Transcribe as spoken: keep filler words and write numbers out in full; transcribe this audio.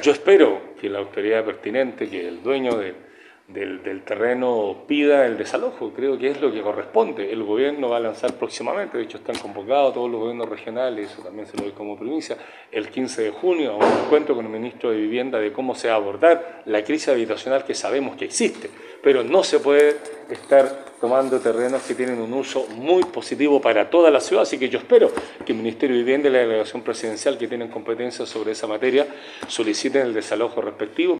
yo espero que la autoridad pertinente, que el dueño de, del, del terreno pida el desalojo, creo que es lo que corresponde. El gobierno va a lanzar próximamente, de hecho están convocados todos los gobiernos regionales, eso también se lo doy como primicia, el quince de junio a un encuentro con el ministro de Vivienda de cómo se va a abordar la crisis habitacional que sabemos que existe, pero no se puede estar tomando terrenos que tienen un uso muy positivo para toda la ciudad, así que yo espero que el Ministerio de Vivienda y la delegación presidencial que tienen competencias sobre esa materia soliciten el desalojo respectivo.